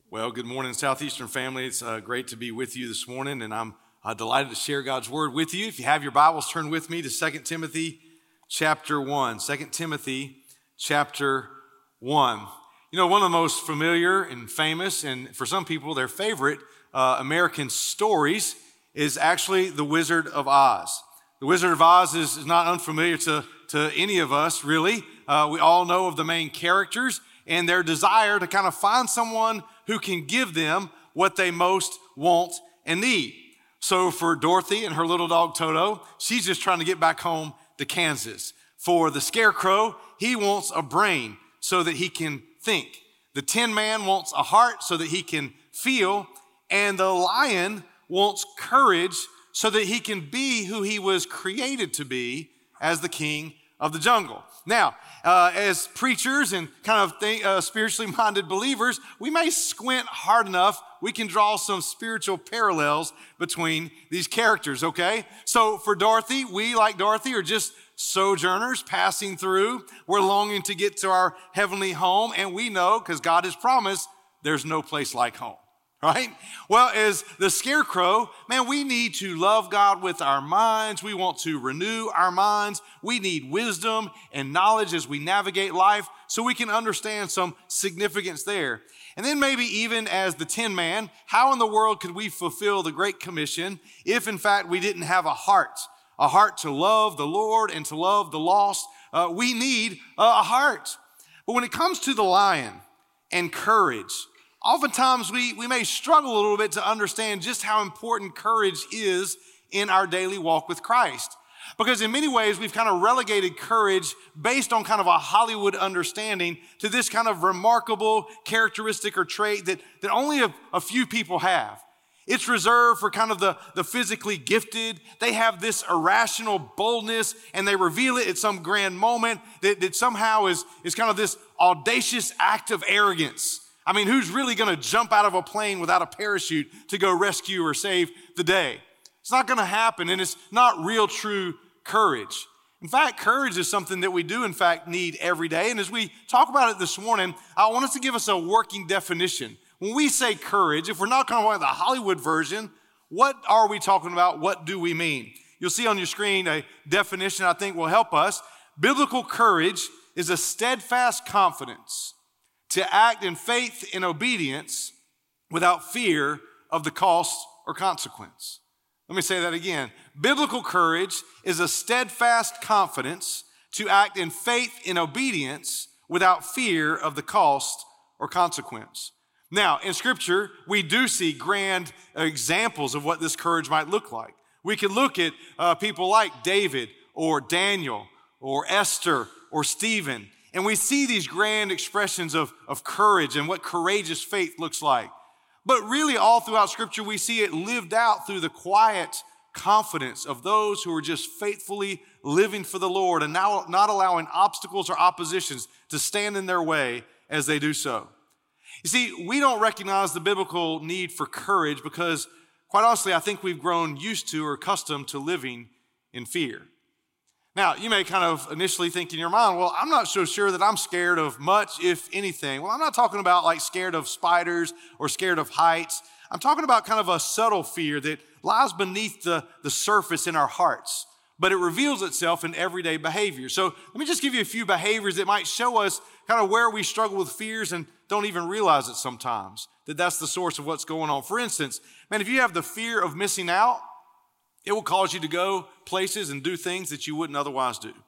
Well, good morning, Southeastern family. It's great to be with you this morning, and I'm delighted to share God's word with you. If you have your Bibles, turn with me to 2 Timothy chapter 1. 2 Timothy chapter 1. You know, one of the most familiar and famous, and for some people, their favorite American stories is actually The Wizard of Oz. The Wizard of Oz is not unfamiliar to any of us, really. We all know of the main characters and their desire to kind of find someone who can give them what they most want and need. So for Dorothy and her little dog Toto, she's just trying to get back home to Kansas. For the Scarecrow, he wants a brain so that he can think. The Tin Man wants a heart so that he can feel. And the lion wants courage so that he can be who he was created to be as the king of the jungle. Now, as preachers and kind of spiritually minded believers, we may squint hard enough, we can draw some spiritual parallels between these characters, okay? So for Dorothy, we, like Dorothy, are just sojourners passing through. We're longing to get to our heavenly home, and we know, because God has promised, there's no place like home. Right? Well, as the Scarecrow, man, we need to love God with our minds. We want to renew our minds. We need wisdom and knowledge as we navigate life so we can understand some significance there. And then maybe even as the Tin Man, how in the world could we fulfill the Great Commission if in fact we didn't have a heart to love the Lord and to love the lost? We need a heart. But when it comes to the lion and courage, oftentimes we may struggle a little bit to understand just how important courage is in our daily walk with Christ. Because in many ways, we've kind of relegated courage based on kind of a Hollywood understanding to this kind of remarkable characteristic or trait that only a few people have. It's reserved for kind of the physically gifted. They have this irrational boldness and they reveal it at some grand moment that somehow is kind of this audacious act of arrogance. I mean, who's really going to jump out of a plane without a parachute to go rescue or save the day? It's not going to happen, and it's not real, true courage. In fact, courage is something that we do, in fact, need every day. And as we talk about it this morning, I want us to give us a working definition. When we say courage, if we're not talking about the Hollywood version, what are we talking about? What do we mean? You'll see on your screen a definition I think will help us. Biblical courage is a steadfast confidence to act in faith and obedience without fear of the cost or consequence. Let me say that again. Biblical courage is a steadfast confidence to act in faith and obedience without fear of the cost or consequence. Now, in Scripture, we do see grand examples of what this courage might look like. We can look at people like David or Daniel or Esther or Stephen, and we see these grand expressions of courage and what courageous faith looks like. But really all throughout Scripture, we see it lived out through the quiet confidence of those who are just faithfully living for the Lord and now not allowing obstacles or oppositions to stand in their way as they do so. You see, we don't recognize the biblical need for courage because, quite honestly, I think we've grown used to or accustomed to living in fear. Now, you may kind of initially think in your mind, well, I'm not so sure that I'm scared of much, if anything. Well, I'm not talking about like scared of spiders or scared of heights. I'm talking about kind of a subtle fear that lies beneath the surface in our hearts, but it reveals itself in everyday behavior. So let me just give you a few behaviors that might show us kind of where we struggle with fears and don't even realize it sometimes, that that's the source of what's going on. For instance, man, if you have the fear of missing out, it will cause you to go places and do things that you wouldn't otherwise do.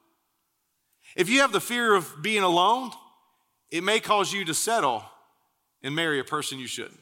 If you have the fear of being alone, it may cause you to settle and marry a person you shouldn't.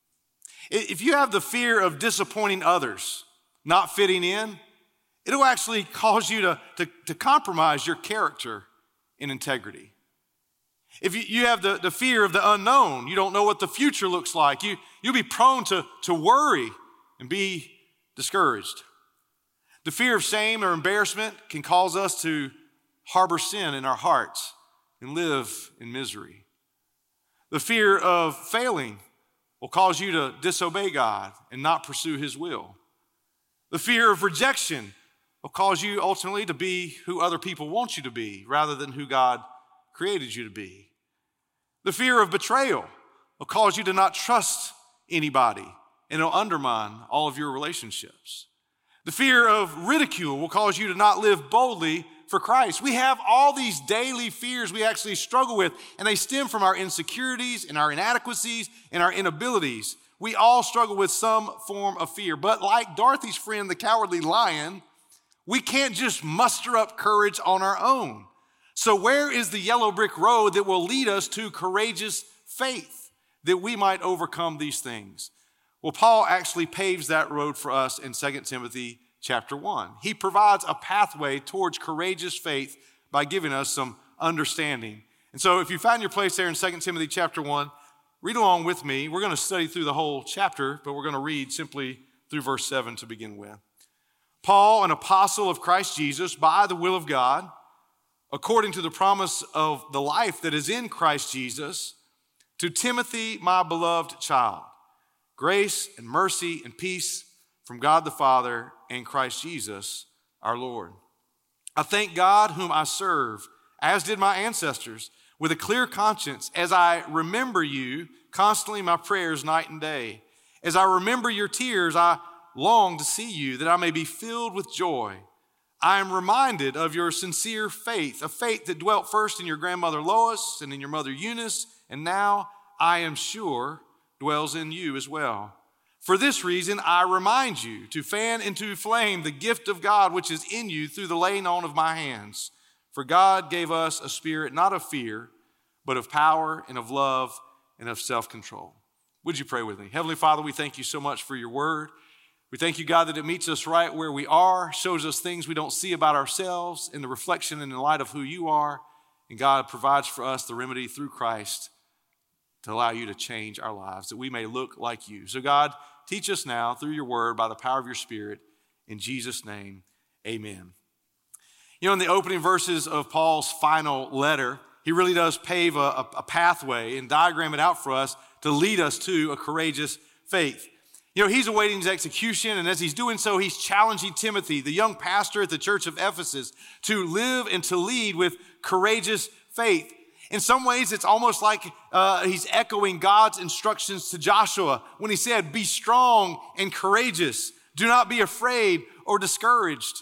If you have the fear of disappointing others, not fitting in, it'll actually cause you to compromise your character and integrity. If you have the fear of the unknown, you don't know what the future looks like, you'll be prone to worry and be discouraged. The fear of shame or embarrassment can cause us to harbor sin in our hearts and live in misery. The fear of failing will cause you to disobey God and not pursue His will. The fear of rejection will cause you ultimately to be who other people want you to be rather than who God created you to be. The fear of betrayal will cause you to not trust anybody, and it'll undermine all of your relationships. The fear of ridicule will cause you to not live boldly for Christ. We have all these daily fears we actually struggle with, and they stem from our insecurities and our inadequacies and our inabilities. We all struggle with some form of fear, but like Dorothy's friend, the cowardly lion, we can't just muster up courage on our own. So where is the yellow brick road that will lead us to courageous faith that we might overcome these things? Well, Paul actually paves that road for us in 2 Timothy chapter 1. He provides a pathway towards courageous faith by giving us some understanding. And so if you find your place there in 2 Timothy chapter 1, read along with me. We're going to study through the whole chapter, but we're going to read simply through verse 7 to begin with. Paul, an apostle of Christ Jesus, by the will of God, according to the promise of the life that is in Christ Jesus, to Timothy, my beloved child, grace and mercy and peace from God the Father and Christ Jesus, our Lord. I thank God whom I serve, as did my ancestors, with a clear conscience, as I remember you constantly in my prayers night and day. As I remember your tears, I long to see you, that I may be filled with joy. I am reminded of your sincere faith, a faith that dwelt first in your grandmother Lois and in your mother Eunice, and now I am sure dwells in you as well. For this reason, I remind you to fan into flame the gift of God which is in you through the laying on of my hands. For God gave us a spirit not of fear, but of power and of love and of self-control. Would you pray with me? Heavenly Father, we thank you so much for your word. We thank you, God, that it meets us right where we are, shows us things we don't see about ourselves in the reflection and in light of who you are. And God provides for us the remedy through Christ to allow you to change our lives, that we may look like you. So God, teach us now through your word by the power of your Spirit. In Jesus' name, amen. You know, in the opening verses of Paul's final letter, he really does pave a pathway and diagram it out for us to lead us to a courageous faith. You know, he's awaiting his execution, and as he's doing so, he's challenging Timothy, the young pastor at the church of Ephesus, to live and to lead with courageous faith. In some ways, it's almost like he's echoing God's instructions to Joshua when he said, be strong and courageous. Do not be afraid or discouraged.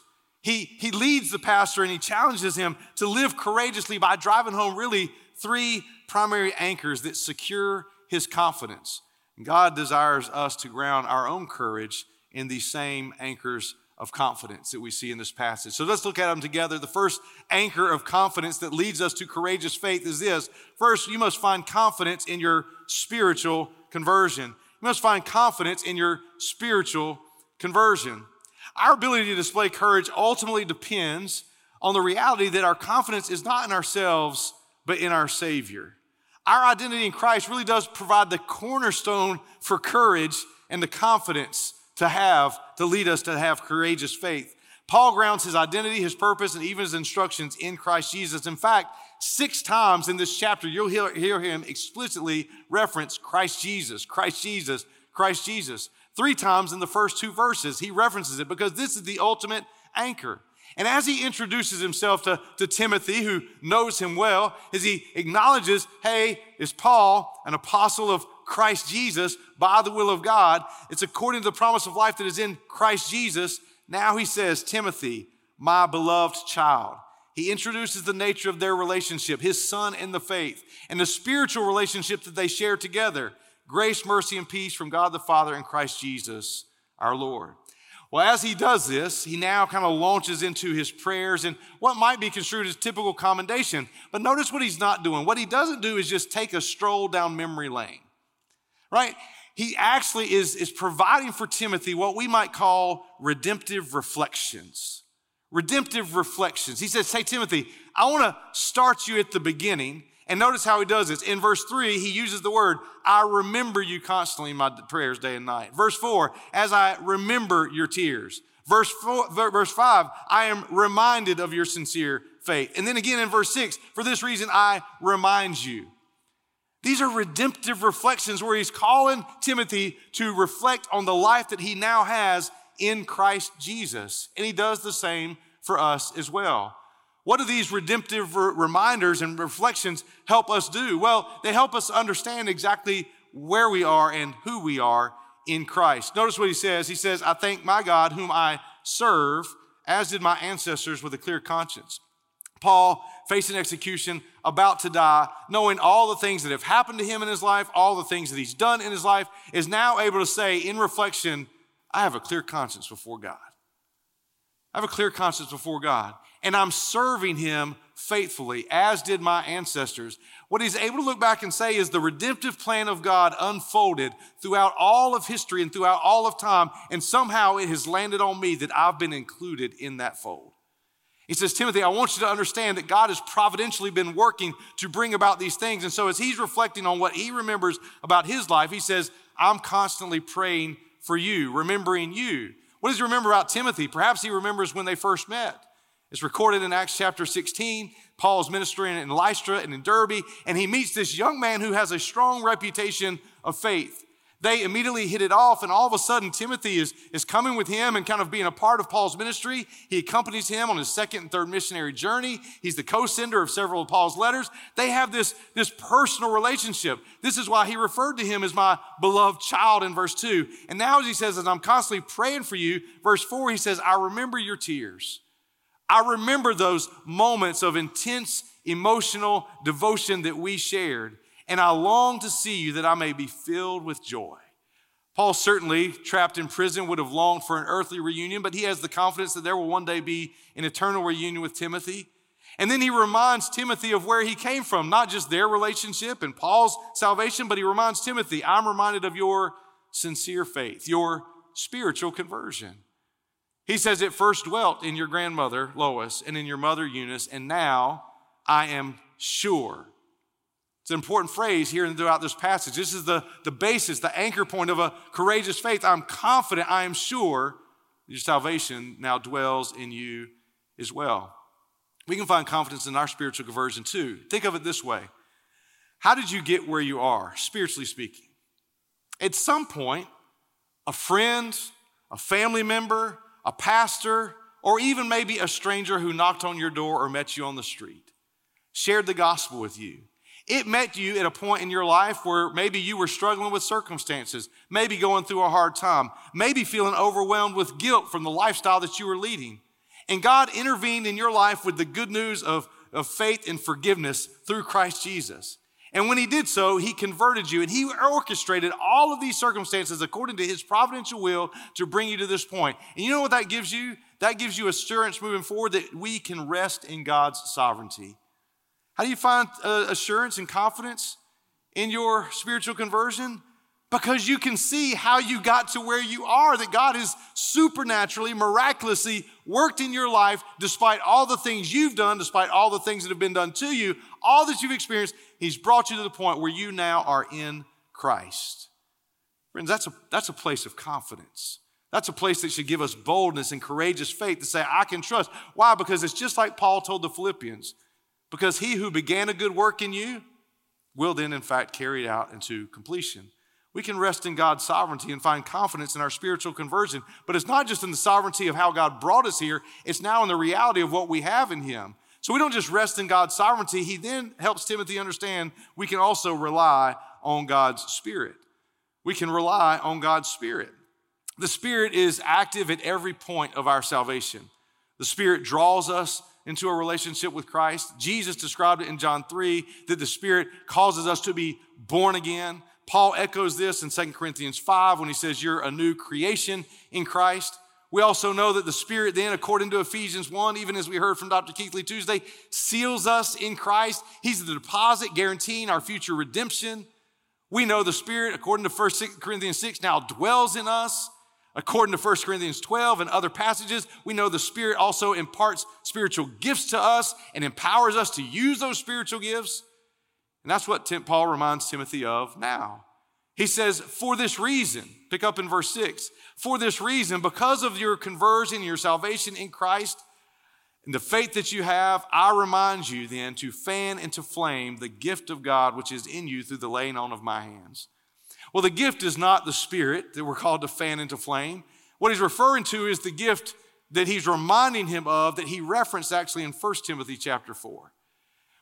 He leads the pastor and he challenges him to live courageously by driving home really three primary anchors that secure his confidence. God desires us to ground our own courage in these same anchors of confidence that we see in this passage. So let's look at them together. The first anchor of confidence that leads us to courageous faith is this. First, you must find confidence in your spiritual conversion. You must find confidence in your spiritual conversion. Our ability to display courage ultimately depends on the reality that our confidence is not in ourselves, but in our Savior. Our identity in Christ really does provide the cornerstone for courage and the confidence to lead us to have courageous faith. Paul grounds his identity, his purpose, and even his instructions in Christ Jesus. In fact, 6 times in this chapter, you'll hear him explicitly reference Christ Jesus, Christ Jesus, Christ Jesus. 3 times in the first 2 verses, he references it because this is the ultimate anchor. And as he introduces himself to Timothy, who knows him well, as he acknowledges, hey, is Paul, an apostle of Christ Jesus by the will of God. It's according to the promise of life that is in Christ Jesus. Now he says, Timothy, my beloved child. He introduces the nature of their relationship, his son in the faith, and the spiritual relationship that they share together. Grace, mercy, and peace from God the Father and Christ Jesus, our Lord. Well, as he does this, he now kind of launches into his prayers and what might be construed as typical commendation. But notice what he's not doing. What he doesn't do is just take a stroll down memory lane, right? He actually is providing for Timothy what we might call redemptive reflections. Redemptive reflections. He says, hey, Timothy, I want to start you at the beginning. And notice how he does this. In verse 3, he uses the word, I remember you constantly in my prayers day and night. Verse 4, as I remember your tears. Verse 5, I am reminded of your sincere faith. And then again in verse 6, for this reason I remind you. These are redemptive reflections where he's calling Timothy to reflect on the life that he now has in Christ Jesus. And he does the same for us as well. What do these redemptive reminders and reflections help us do? Well, they help us understand exactly where we are and who we are in Christ. Notice what he says. He says, I thank my God whom I serve, as did my ancestors, with a clear conscience. Paul, facing execution, about to die, knowing all the things that have happened to him in his life, all the things that he's done in his life, is now able to say in reflection, I have a clear conscience before God. I have a clear conscience before God, and I'm serving him faithfully, as did my ancestors. What he's able to look back and say is the redemptive plan of God unfolded throughout all of history and throughout all of time, and somehow it has landed on me that I've been included in that fold. He says, Timothy, I want you to understand that God has providentially been working to bring about these things. And so as he's reflecting on what he remembers about his life, he says, I'm constantly praying for you, remembering you. What does he remember about Timothy? Perhaps he remembers when they first met. It's recorded in Acts chapter 16. Paul's ministering in Lystra and in Derbe, and he meets this young man who has a strong reputation of faith. They immediately hit it off, and all of a sudden, Timothy is coming with him and kind of being a part of Paul's ministry. He accompanies him on his second and third missionary journey. He's the co-sender of several of Paul's letters. They have this personal relationship. This is why he referred to him as my beloved child in verse 2. And now as he says, as I'm constantly praying for you, verse 4, he says, I remember your tears. I remember those moments of intense emotional devotion that we shared. And I long to see you that I may be filled with joy. Paul certainly, trapped in prison, would have longed for an earthly reunion, but he has the confidence that there will one day be an eternal reunion with Timothy. And then he reminds Timothy of where he came from, not just their relationship and Paul's salvation, but he reminds Timothy, I'm reminded of your sincere faith, your spiritual conversion. He says, it first dwelt in your grandmother, Lois, and in your mother, Eunice, and now I am sure. It's an important phrase here and throughout this passage. This is the basis, the anchor point of a courageous faith. I'm confident, I am sure your salvation now dwells in you as well. We can find confidence in our spiritual conversion too. Think of it this way. How did you get where you are, spiritually speaking? At some point, a friend, a family member, a pastor, or even maybe a stranger who knocked on your door or met you on the street, shared the gospel with you. It met you at a point in your life where maybe you were struggling with circumstances, maybe going through a hard time, maybe feeling overwhelmed with guilt from the lifestyle that you were leading. And God intervened in your life with the good news of faith and forgiveness through Christ Jesus. And when he did so, he converted you and he orchestrated all of these circumstances according to his providential will to bring you to this point. And you know what that gives you? That gives you assurance moving forward that we can rest in God's sovereignty. How do you find assurance and confidence in your spiritual conversion? Because you can see how you got to where you are, that God has supernaturally, miraculously worked in your life despite all the things you've done, despite all the things that have been done to you, all that you've experienced. He's brought you to the point where you now are in Christ. Friends, that's a place of confidence. That's a place that should give us boldness and courageous faith to say, I can trust. Why? Because it's just like Paul told the Philippians. Because he who began a good work in you will then, in fact, carry it out into completion. We can rest in God's sovereignty and find confidence in our spiritual conversion. But it's not just in the sovereignty of how God brought us here. It's now in the reality of what we have in him. So we don't just rest in God's sovereignty. He then helps Timothy understand we can also rely on God's Spirit. We can rely on God's Spirit. The Spirit is active at every point of our salvation. The Spirit draws us into a relationship with Christ. Jesus described it in John 3, that the Spirit causes us to be born again. Paul echoes this in 2 Corinthians 5 when he says you're a new creation in Christ. We also know that the Spirit then, according to Ephesians 1, even as we heard from Dr. Keithley Tuesday, seals us in Christ. He's the deposit guaranteeing our future redemption. We know the Spirit, according to 1 Corinthians 6, now dwells in us. According to 1 Corinthians 12 and other passages, we know the Spirit also imparts spiritual gifts to us and empowers us to use those spiritual gifts. And that's what Paul reminds Timothy of now. He says, for this reason, pick up in verse 6, for this reason, because of your conversion, your salvation in Christ, and the faith that you have, I remind you then to fan into flame the gift of God which is in you through the laying on of my hands. Well, the gift is not the Spirit that we're called to fan into flame. What he's referring to is the gift that he's reminding him of that he referenced actually in 1 Timothy chapter 4.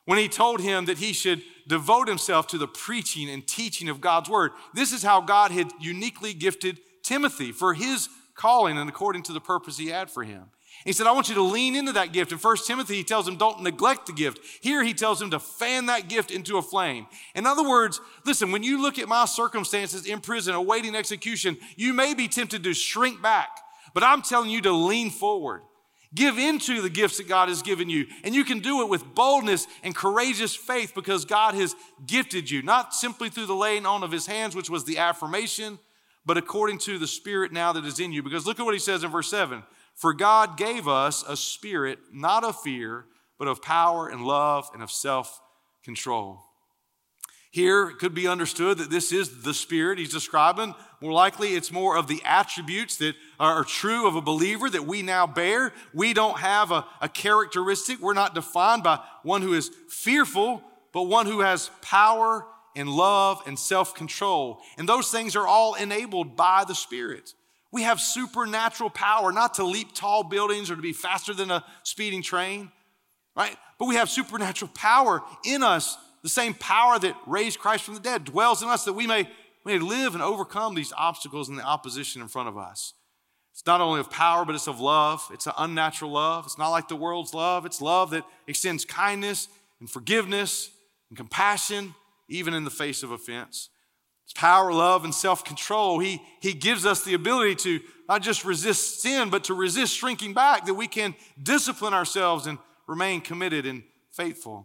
when he told him that he should devote himself to the preaching and teaching of God's word. This is how God had uniquely gifted Timothy for his calling and according to the purpose he had for him. He said, I want you to lean into that gift. In 1 Timothy, he tells him, don't neglect the gift. Here, he tells him to fan that gift into a flame. In other words, listen, when you look at my circumstances in prison, awaiting execution, you may be tempted to shrink back, but I'm telling you to lean forward. Give into the gifts that God has given you, and you can do it with boldness and courageous faith because God has gifted you, not simply through the laying on of his hands, which was the affirmation, but according to the Spirit now that is in you. Because look at what he says in verse 7. For God gave us a spirit, not of fear, but of power and love and of self-control. Here, it could be understood that this is the Spirit he's describing. More likely, it's more of the attributes that are true of a believer that we now bear. We don't have a characteristic. We're not defined by one who is fearful, but one who has power and love and self-control. And those things are all enabled by the Spirit. We have supernatural power, not to leap tall buildings or to be faster than a speeding train, right? But we have supernatural power in us. The same power that raised Christ from the dead dwells in us that we may live and overcome these obstacles and the opposition in front of us. It's not only of power, but it's of love. It's an unnatural love. It's not like the world's love. It's love that extends kindness and forgiveness and compassion, even in the face of offense. It's power, love, and self-control. He gives us the ability to not just resist sin, but to resist shrinking back, that we can discipline ourselves and remain committed and faithful.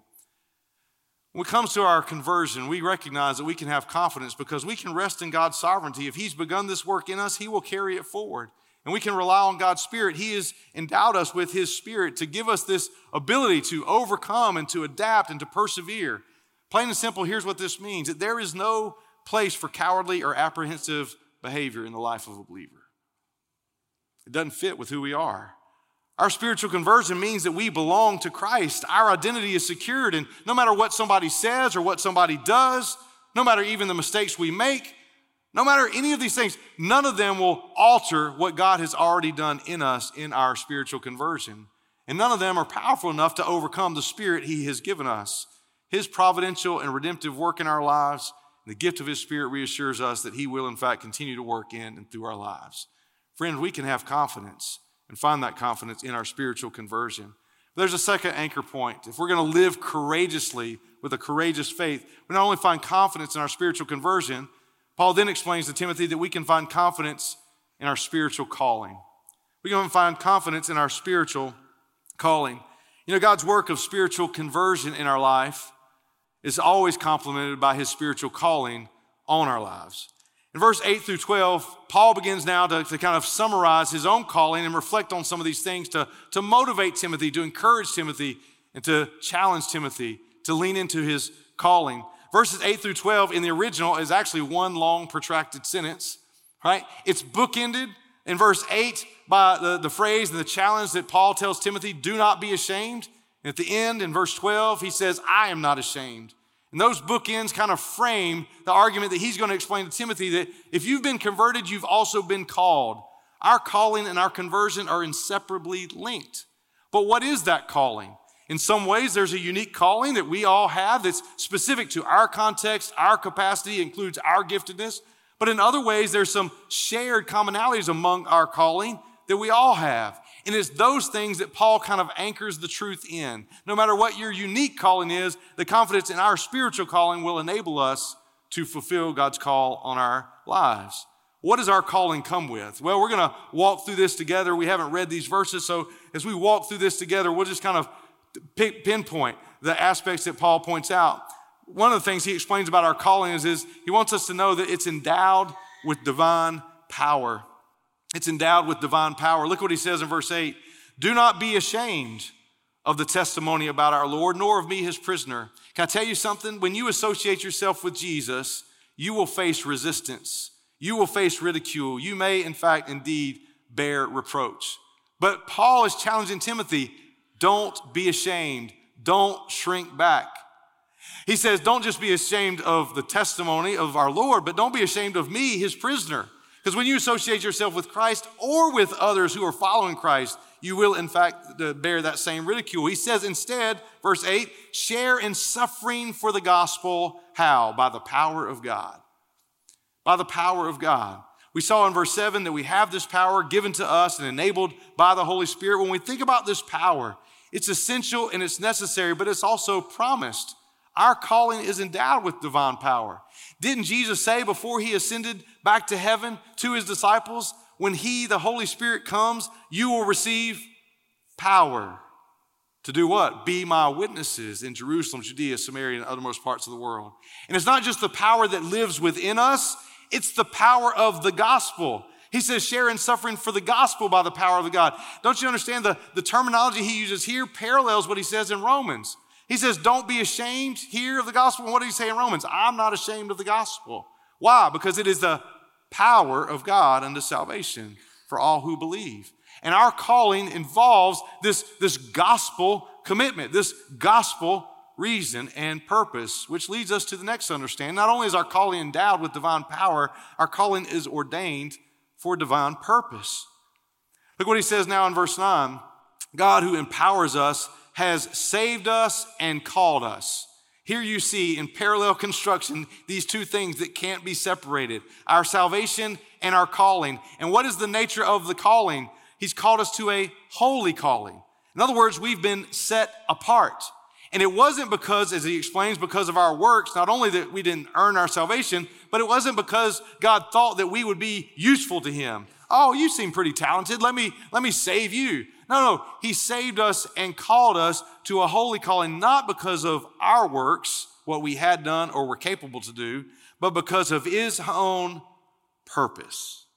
When it comes to our conversion, we recognize that we can have confidence because we can rest in God's sovereignty. If he's begun this work in us, he will carry it forward. And we can rely on God's Spirit. He has endowed us with his Spirit to give us this ability to overcome and to adapt and to persevere. Plain and simple, here's what this means, that there is no place for cowardly or apprehensive behavior in the life of a believer. It doesn't fit with who we are. Our spiritual conversion means that we belong to Christ. Our identity is secured, and no matter what somebody says or what somebody does, no matter even the mistakes we make, no matter any of these things, none of them will alter what God has already done in us in our spiritual conversion. And none of them are powerful enough to overcome the Spirit he has given us. His providential and redemptive work in our lives, the gift of his Spirit reassures us that he will, in fact, continue to work in and through our lives. Friends, we can have confidence and find that confidence in our spiritual conversion. There's a second anchor point. If we're going to live courageously with a courageous faith, we not only find confidence in our spiritual conversion, Paul then explains to Timothy that we can find confidence in our spiritual calling. We can find confidence in our spiritual calling. You know, God's work of spiritual conversion in our life is always complemented by his spiritual calling on our lives. In verse 8 through 12, Paul begins now to kind of summarize his own calling and reflect on some of these things to motivate Timothy, to encourage Timothy, and to challenge Timothy to lean into his calling. Verses 8 through 12 in the original is actually one long protracted sentence, right? It's bookended in verse 8 by the phrase and the challenge that Paul tells Timothy, do not be ashamed. And at the end, in verse 12, he says, I am not ashamed. And those bookends kind of frame the argument that he's going to explain to Timothy that if you've been converted, you've also been called. Our calling and our conversion are inseparably linked. But what is that calling? In some ways, there's a unique calling that we all have that's specific to our context, our capacity, includes our giftedness. But in other ways, there's some shared commonalities among our calling that we all have. And it's those things that Paul kind of anchors the truth in. No matter what your unique calling is, the confidence in our spiritual calling will enable us to fulfill God's call on our lives. What does our calling come with? Well, we're going to walk through this together. We haven't read these verses, so as we walk through this together, we'll just kind of pinpoint the aspects that Paul points out. One of the things he explains about our calling is he wants us to know that it's endowed with divine power. It's endowed with divine power. Look what he says in verse 8. Do not be ashamed of the testimony about our Lord, nor of me, his prisoner. Can I tell you something? When you associate yourself with Jesus, you will face resistance. You will face ridicule. You may, in fact, indeed bear reproach. But Paul is challenging Timothy, don't be ashamed. Don't shrink back. He says, don't just be ashamed of the testimony of our Lord, but don't be ashamed of me, his prisoner. Because when you associate yourself with Christ or with others who are following Christ, you will in fact bear that same ridicule. He says instead, verse 8, share in suffering for the gospel. How? By the power of God. By the power of God. We saw in verse 7 that we have this power given to us and enabled by the Holy Spirit. When we think about this power, it's essential and it's necessary, but it's also promised. Our calling is endowed with divine power. Didn't Jesus say before he ascended back to heaven to his disciples, when he, the Holy Spirit, comes, you will receive power to do what? Be my witnesses in Jerusalem, Judea, Samaria, and uttermost parts of the world. And it's not just the power that lives within us, it's the power of the gospel. He says, share in suffering for the gospel by the power of the God. Don't you understand the terminology he uses here parallels what he says in Romans. He says, don't be ashamed here of the gospel. And what did he say in Romans? I'm not ashamed of the gospel. Why? Because it is the power of God unto salvation for all who believe. And our calling involves this gospel commitment, this gospel reason and purpose, which leads us to the next understanding. Not only is our calling endowed with divine power, our calling is ordained for divine purpose. Look what he says now in verse 9. God who empowers us has saved us and called us. Here you see in parallel construction these two things that can't be separated, our salvation and our calling. And what is the nature of the calling? He's called us to a holy calling. In other words, we've been set apart. And it wasn't because, as he explains, because of our works, not only that we didn't earn our salvation, but it wasn't because God thought that we would be useful to him. Oh, you seem pretty talented. Let me save you. No, he saved us and called us to a holy calling, not because of our works, what we had done or were capable to do, but because of his own purpose.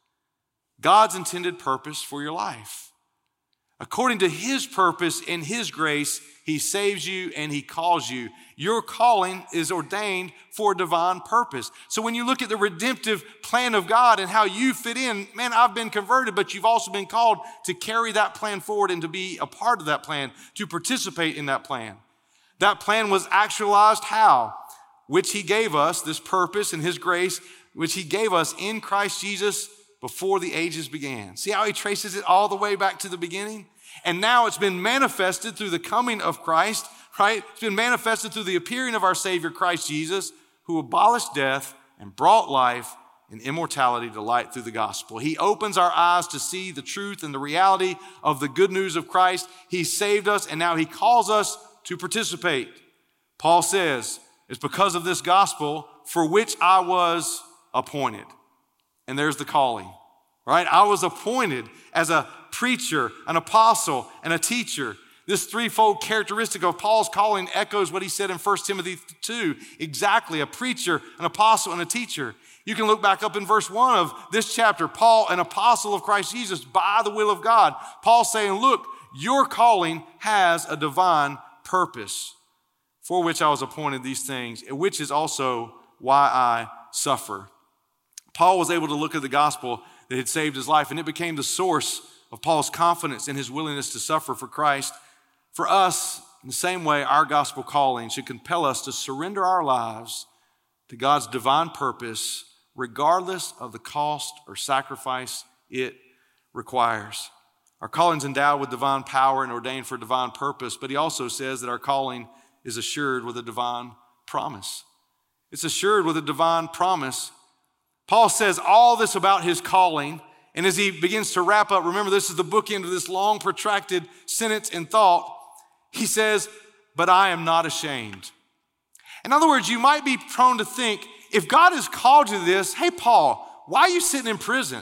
God's intended purpose for your life. According to his purpose and his grace, he saves you and he calls you. Your calling is ordained for divine purpose. So when you look at the redemptive plan of God and how you fit in, man, I've been converted, but you've also been called to carry that plan forward and to be a part of that plan, to participate in that plan. That plan was actualized how? Which he gave us, this purpose and his grace, which he gave us in Christ Jesus before the ages began. See how he traces it all the way back to the beginning? And now it's been manifested through the coming of Christ, right? It's been manifested through the appearing of our Savior, Christ Jesus, who abolished death and brought life and immortality to light through the gospel. He opens our eyes to see the truth and the reality of the good news of Christ. He saved us, and now he calls us to participate. Paul says, it's because of this gospel for which I was appointed. And there's the calling, right? I was appointed as a preacher, an apostle, and a teacher. This threefold characteristic of Paul's calling echoes what he said in 1 Timothy 2. Exactly, a preacher, an apostle, and a teacher. You can look back up in verse 1 of this chapter. Paul, an apostle of Christ Jesus by the will of God. Paul's saying, look, your calling has a divine purpose for which I was appointed these things, which is also why I suffer. Paul was able to look at the gospel that had saved his life, and it became the source of Paul's confidence in his willingness to suffer for Christ. For us, in the same way, our gospel calling should compel us to surrender our lives to God's divine purpose, regardless of the cost or sacrifice it requires. Our calling's endowed with divine power and ordained for divine purpose, but he also says that our calling is assured with a divine promise. It's assured with a divine promise. Paul says all this about his calling, and as he begins to wrap up, remember this is the bookend of this long protracted sentence and thought, he says, but I am not ashamed. In other words, you might be prone to think, if God has called you to this, hey Paul, why are you sitting in prison?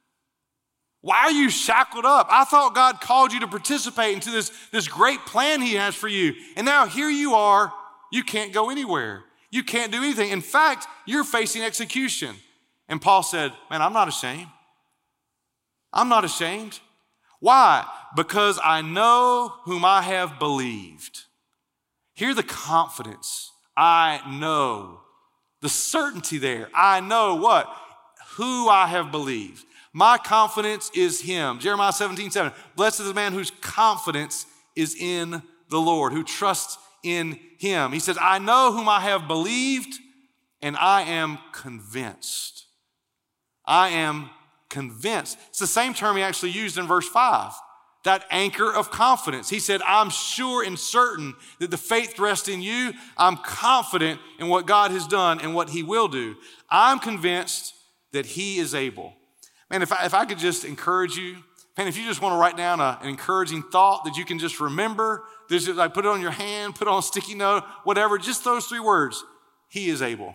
Why are you shackled up? I thought God called you to participate into this great plan he has for you. And now here you are, you can't go anywhere. You can't do anything. In fact, you're facing execution. And Paul said, man, I'm not ashamed. I'm not ashamed. Why? Because I know whom I have believed. Hear the confidence. I know. The certainty there. I know what? Who I have believed. My confidence is him. Jeremiah 17:7. Blessed is the man whose confidence is in the Lord, who trusts in him. He says, I know whom I have believed, and I am convinced. I am convinced. It's the same term he actually used in verse 5. that anchor of confidence. He said, I'm sure and certain that the faith rests in you. I'm confident in what God has done and what he will do. I'm convinced that he is able. Man, if I could just encourage you, man, if you just want to write down an encouraging thought that you can just remember, just like put it on your hand, put it on a sticky note, whatever, just those 3 words, he is able.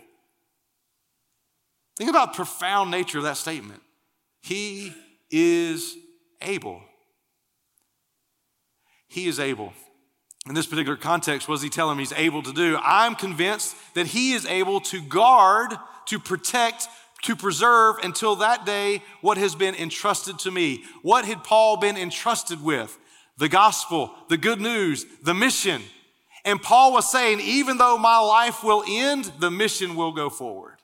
Think about the profound nature of that statement. He is able. He is able. In this particular context, what does he tell him he's able to do? I'm convinced that he is able to guard, to protect, to preserve until that day what has been entrusted to me. What had Paul been entrusted with? The gospel, the good news, the mission. And Paul was saying, even though my life will end, the mission will go forward.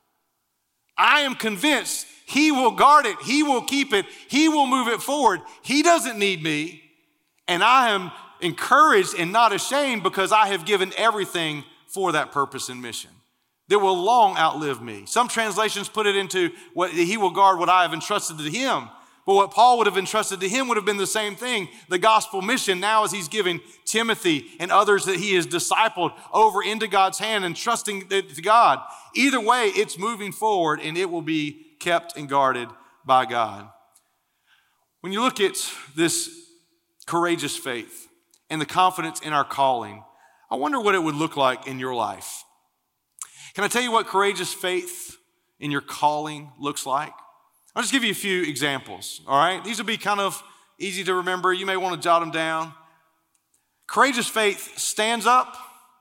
I am convinced he will guard it, he will keep it, he will move it forward. He doesn't need me. And I am encouraged and not ashamed because I have given everything for that purpose and mission that will long outlive me. Some translations put it into what he will guard what I have entrusted to him. But what Paul would have entrusted to him would have been the same thing, the gospel mission. Now as he's giving Timothy and others that he has discipled over into God's hand and trusting to God. Either way, it's moving forward and it will be kept and guarded by God. When you look at this courageous faith and the confidence in our calling, I wonder what it would look like in your life. Can I tell you what courageous faith in your calling looks like? I'll just give you a few examples, all right? These will be kind of easy to remember. You may want to jot them down. Courageous faith stands up,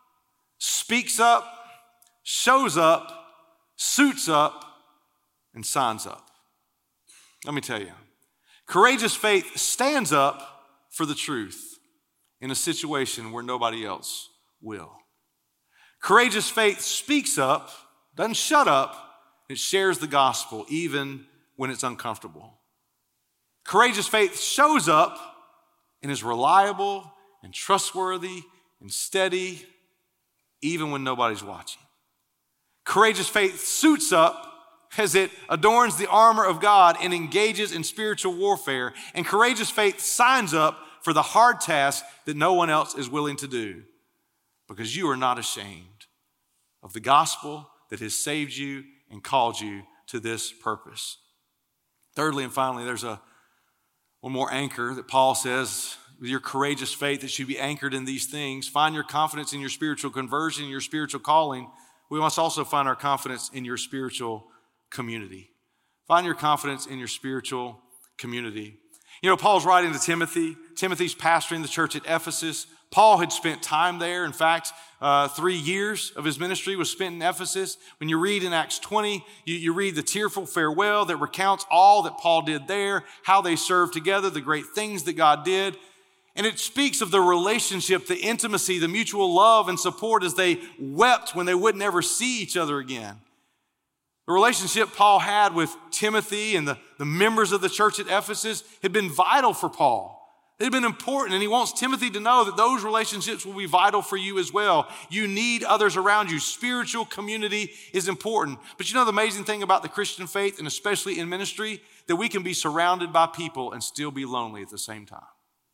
speaks up, shows up, suits up, and signs up. Let me tell you. Courageous faith stands up for the truth in a situation where nobody else will. Courageous faith speaks up, doesn't shut up, it shares the gospel even when it's uncomfortable. Courageous faith shows up and is reliable and trustworthy and steady even when nobody's watching. Courageous faith suits up as it adorns the armor of God and engages in spiritual warfare. And courageous faith signs up for the hard task that no one else is willing to do because you are not ashamed of the gospel that has saved you and called you to this purpose. Thirdly and finally, there's one more anchor that Paul says, with your courageous faith that should be anchored in these things. Find your confidence in your spiritual conversion, your spiritual calling. We must also find our confidence in your spiritual community. Find your confidence in your spiritual community. You know, Paul's writing to Timothy. Timothy's pastoring the church at Ephesus. Paul had spent time there. In fact, 3 years of his ministry was spent in Ephesus. When you read in Acts 20, you read the tearful farewell that recounts all that Paul did there, how they served together, the great things that God did. And it speaks of the relationship, the intimacy, the mutual love and support as they wept when they would never see each other again. The relationship Paul had with Timothy and the members of the church at Ephesus had been vital for Paul. It had been important, and he wants Timothy to know that those relationships will be vital for you as well. You need others around you. Spiritual community is important. But you know the amazing thing about the Christian faith, and especially in ministry, that we can be surrounded by people and still be lonely at the same time.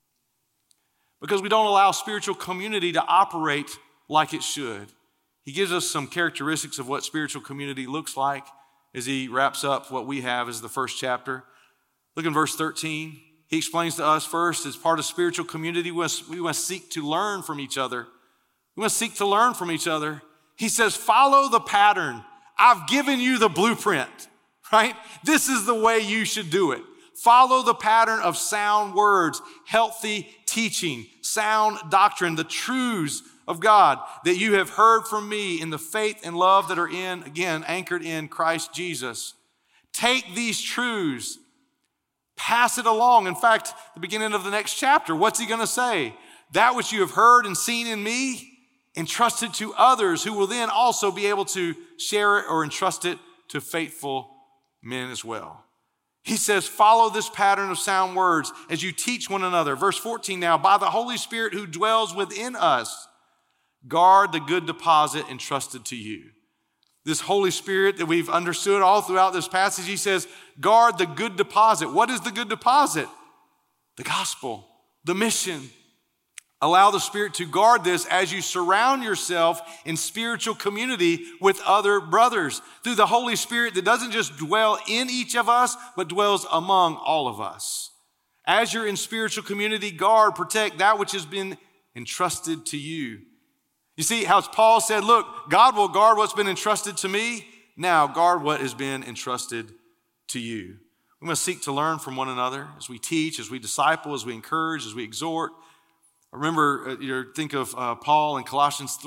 Because we don't allow spiritual community to operate like it should. He gives us some characteristics of what spiritual community looks like as he wraps up what we have as the first chapter. Look in verse 13. He explains to us first, as part of spiritual community, we must seek to learn from each other. We must seek to learn from each other. He says, follow the pattern. I've given you the blueprint, right? This is the way you should do it. Follow the pattern of sound words, healthy teaching, sound doctrine, the truths of God that you have heard from me in the faith and love that are anchored in Christ Jesus. Take these truths, pass it along. In fact, the beginning of the next chapter, what's he going to say? That which you have heard and seen in me, entrust it to others who will then also be able to share it or entrust it to faithful men as well. He says, follow this pattern of sound words as you teach one another. Verse 14 now, by the Holy Spirit who dwells within us, guard the good deposit entrusted to you. This Holy Spirit that we've understood all throughout this passage, he says, guard the good deposit. What is the good deposit? The gospel, the mission. Allow the Spirit to guard this as you surround yourself in spiritual community with other brothers through the Holy Spirit that doesn't just dwell in each of us, but dwells among all of us. As you're in spiritual community, guard, protect that which has been entrusted to you. You see how Paul said, look, God will guard what's been entrusted to me. Now guard what has been entrusted to you. We must seek to learn from one another as we teach, as we disciple, as we encourage, as we exhort. Remember, think of Paul in Colossians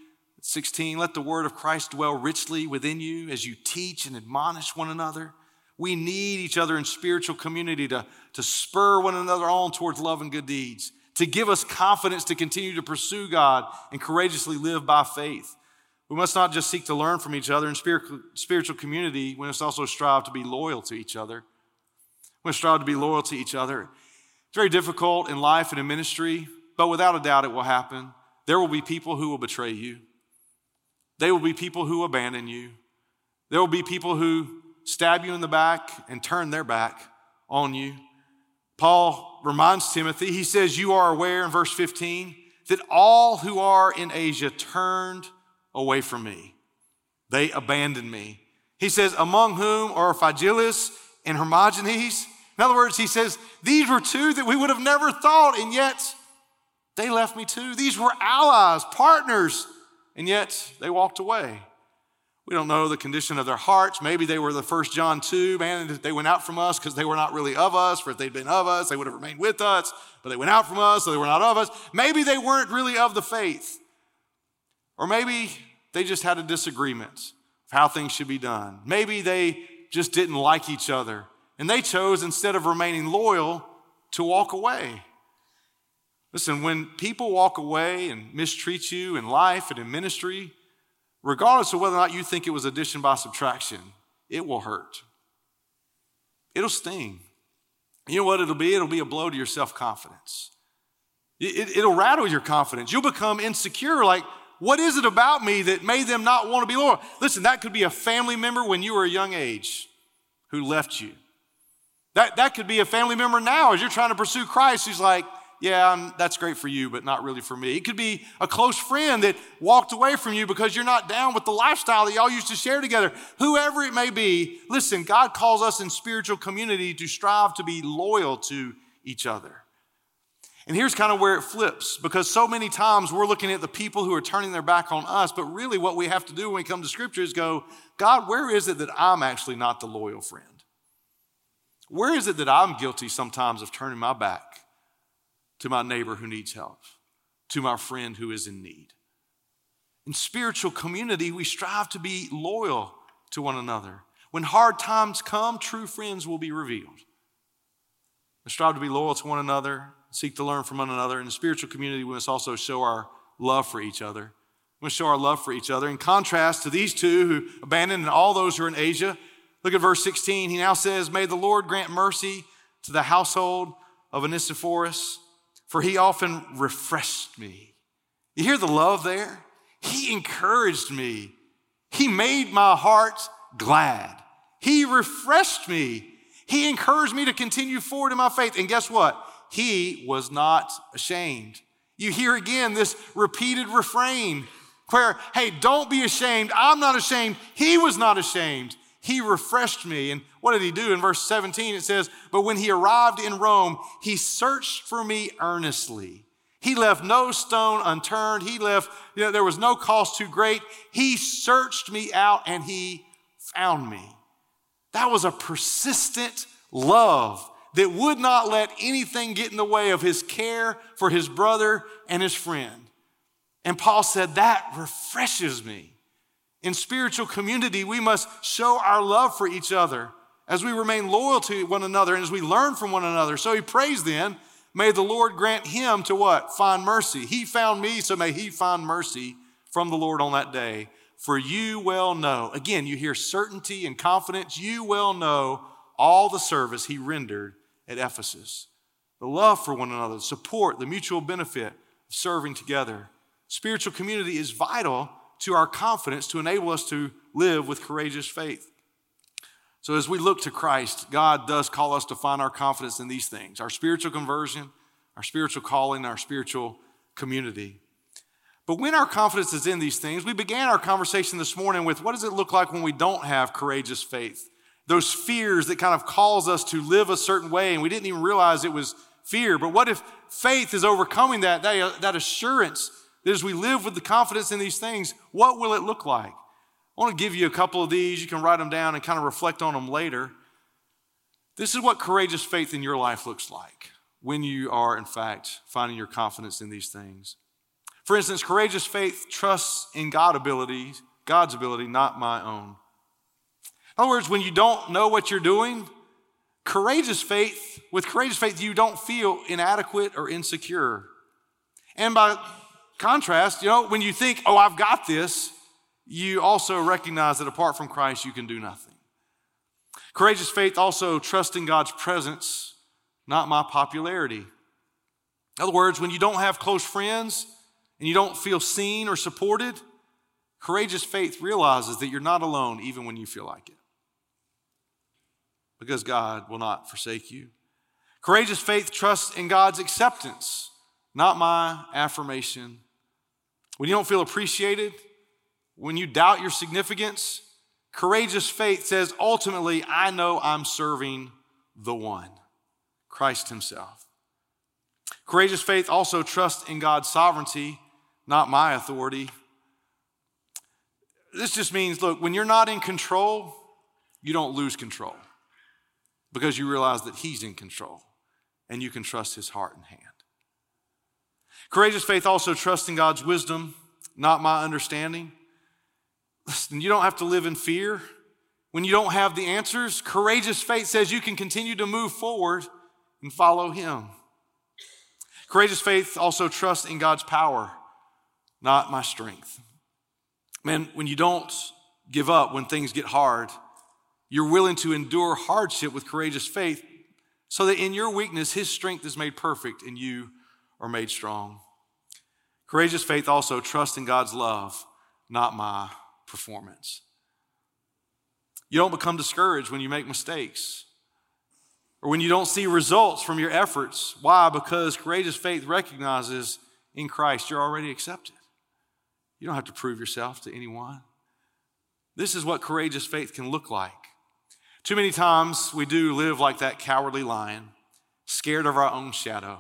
3:16. Let the word of Christ dwell richly within you as you teach and admonish one another. We need each other in spiritual community to spur one another on towards love and good deeds, to give us confidence to continue to pursue God and courageously live by faith. We must not just seek to learn from each other in spiritual community. We must also strive to be loyal to each other. We must strive to be loyal to each other. It's very difficult in life and in ministry, but without a doubt it will happen. There will be people who will betray you. There will be people who abandon you. There will be people who stab you in the back and turn their back on you. Paul reminds Timothy, he says, you are aware in verse 15 that all who are in Asia turned away from me. They abandoned me. He says, among whom are Phygelus and Hermogenes. In other words, he says, these were two that we would have never thought, and yet they left me too. These were allies, partners, and yet they walked away. We don't know the condition of their hearts. Maybe they were the 1 John 2, man, they went out from us because they were not really of us. For if they'd been of us, they would have remained with us. But they went out from us, so they were not of us. Maybe they weren't really of the faith. Or maybe they just had a disagreement of how things should be done. Maybe they just didn't like each other. And they chose, instead of remaining loyal, to walk away. Listen, when people walk away and mistreat you in life and in ministry, regardless of whether or not you think it was addition by subtraction, it will hurt. It'll sting. You know what it'll be? It'll be a blow to your self-confidence. It'll rattle your confidence. You'll become insecure, like, what is it about me that made them not want to be loyal? Listen, that could be a family member when you were a young age who left you. That could be a family member now as you're trying to pursue Christ who's like, yeah, that's great for you, but not really for me. It could be a close friend that walked away from you because you're not down with the lifestyle that y'all used to share together. Whoever it may be, listen, God calls us in spiritual community to strive to be loyal to each other. And here's kind of where it flips, because so many times we're looking at the people who are turning their back on us, but really what we have to do when we come to Scripture is go, God, where is it that I'm actually not the loyal friend? Where is it that I'm guilty sometimes of turning my back to my neighbor who needs help, to my friend who is in need? In spiritual community, we strive to be loyal to one another. When hard times come, true friends will be revealed. We strive to be loyal to one another, seek to learn from one another. In the spiritual community, we must also show our love for each other. We must show our love for each other. In contrast to these two who abandoned and all those who are in Asia, look at verse 16. He now says, may the Lord grant mercy to the household of Onesiphorus, for he often refreshed me. You hear the love there? He encouraged me. He made my heart glad. He refreshed me. He encouraged me to continue forward in my faith. And guess what? He was not ashamed. You hear again this repeated refrain where, hey, don't be ashamed. I'm not ashamed. He was not ashamed. He refreshed me. And what did he do? In verse 17, it says, but when he arrived in Rome, he searched for me earnestly. He left no stone unturned. There was no cost too great. He searched me out and he found me. That was a persistent love that would not let anything get in the way of his care for his brother and his friend. And Paul said, that refreshes me. In spiritual community, we must show our love for each other as we remain loyal to one another and as we learn from one another. So he prays then, may the Lord grant him to what? Find mercy. He found me, so may he find mercy from the Lord on that day. For you well know, again, you hear certainty and confidence, you well know all the service he rendered at Ephesus. The love for one another, the support, the mutual benefit of serving together. Spiritual community is vital to our confidence to enable us to live with courageous faith. So as we look to Christ, God does call us to find our confidence in these things: our spiritual conversion, our spiritual calling, our spiritual community. But when our confidence is in these things, we began our conversation this morning with what does it look like when we don't have courageous faith? Those fears that kind of cause us to live a certain way, and we didn't even realize it was fear. But what if faith is overcoming that assurance that as we live with the confidence in these things, what will it look like? I want to give you a couple of these. You can write them down and kind of reflect on them later. This is what courageous faith in your life looks like when you are, in fact, finding your confidence in these things. For instance, courageous faith trusts in God's ability, not my own. In other words, when you don't know what you're doing, with courageous faith, you don't feel inadequate or insecure. And by contrast, when you think, oh, I've got this, you also recognize that apart from Christ, you can do nothing. Courageous faith also trusts in God's presence, not my popularity. In other words, when you don't have close friends and you don't feel seen or supported, courageous faith realizes that you're not alone even when you feel like it, because God will not forsake you. Courageous faith trusts in God's acceptance, not my affirmation. When you don't feel appreciated, when you doubt your significance, courageous faith says, ultimately, I know I'm serving the one, Christ himself. Courageous faith also trusts in God's sovereignty, not my authority. This just means, look, when you're not in control, you don't lose control because you realize that he's in control and you can trust his heart and hand. Courageous faith also trusts in God's wisdom, not my understanding. Listen, you don't have to live in fear. When you don't have the answers, courageous faith says you can continue to move forward and follow him. Courageous faith also trusts in God's power, not my strength. Man, when you don't give up when things get hard, you're willing to endure hardship with courageous faith so that in your weakness, his strength is made perfect and you are made strong. Courageous faith also trusts in God's love, not my performance. You don't become discouraged when you make mistakes or when you don't see results from your efforts. Why? Because courageous faith recognizes in Christ you're already accepted. You don't have to prove yourself to anyone. This is what courageous faith can look like. Too many times we do live like that cowardly lion, scared of our own shadow.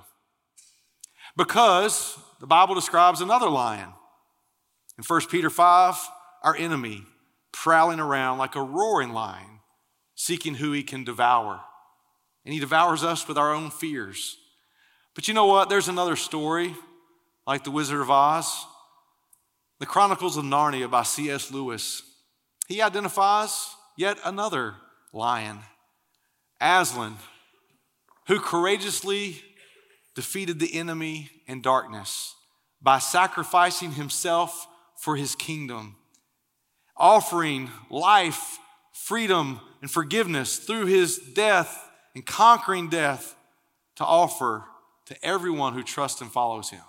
Because the Bible describes another lion. In 1 Peter 5, our enemy prowling around like a roaring lion, seeking who he can devour. And he devours us with our own fears. But you know what? There's another story, like The Wizard of Oz. The Chronicles of Narnia by C.S. Lewis. He identifies yet another lion, Aslan, who courageously defeated the enemy in darkness by sacrificing himself for his kingdom, offering life, freedom, and forgiveness through his death and conquering death to offer to everyone who trusts and follows him.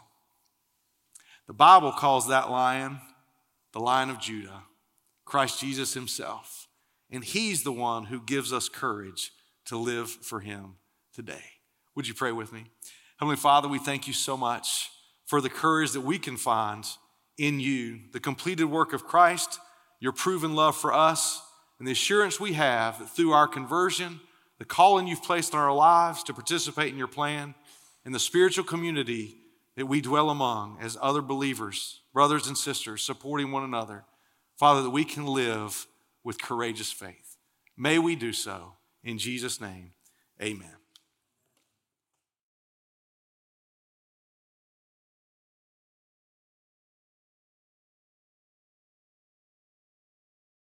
The Bible calls that lion the Lion of Judah, Christ Jesus himself. And he's the one who gives us courage to live for him today. Would you pray with me? Heavenly Father, we thank you so much for the courage that we can find in you, the completed work of Christ, your proven love for us, and the assurance we have that through our conversion, the calling you've placed on our lives to participate in your plan, and the spiritual community that we dwell among as other believers, brothers and sisters, supporting one another, Father, that we can live with courageous faith. May we do so. In Jesus' name, amen.